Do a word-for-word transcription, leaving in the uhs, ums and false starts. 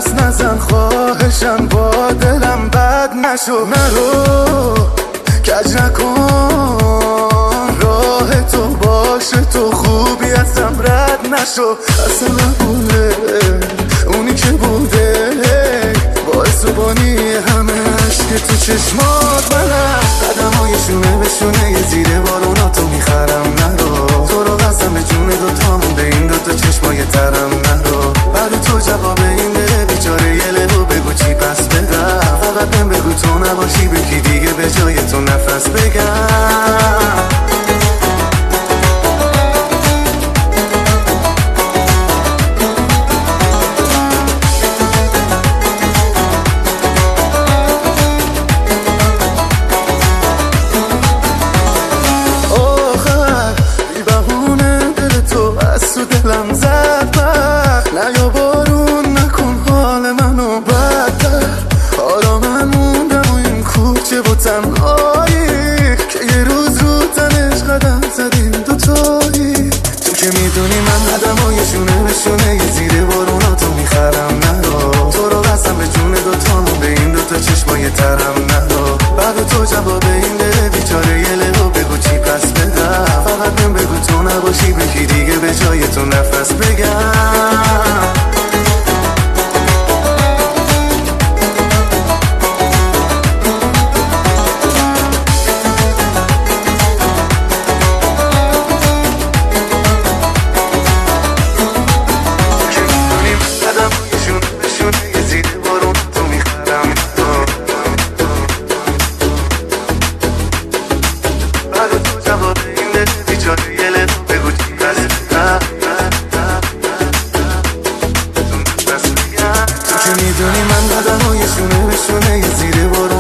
دست نزن خواهشم، با دلم بد نشو. نرو کج نکن، راه تو باشه، تو خوبی ازم رد نشو. اصلا نبوده اونی که بوده، باعث و بانی همه عشق تو چشمات منم. قدمای شونه به شونه یه زیر بارونا تو میخرم. نرو تو رو قسم به جون دوتامون، به این دوتا چشمای ترم. نرو بعد تو جواب این دل بیچاره یه لبو بگو چی پس بدم. فقط بهم بگو تو نباشی بکی دیگه به جای تو نفس بگم. دلم زد بر نیا بارون نکن حال منو بدتر. حالا من موندم و این کوچه و تنهایی، که یه روز رو تنش قدم زدیم دوتایی. تو که میدونی من قدمای شونه به شونه یه زیر بارونا تو میخرم. نرو تو رو قسم به جون دوتامون، به این دوتا چشمای ترم. نرو بعد تو جواب این دل بیچاره یه لبو بگو چی پس بدم. فقط بهم بگو تو نباشی بکی دیگه به جای تو نفس بگم. میدونی من قدمای شونه به شونه یه زیر بارو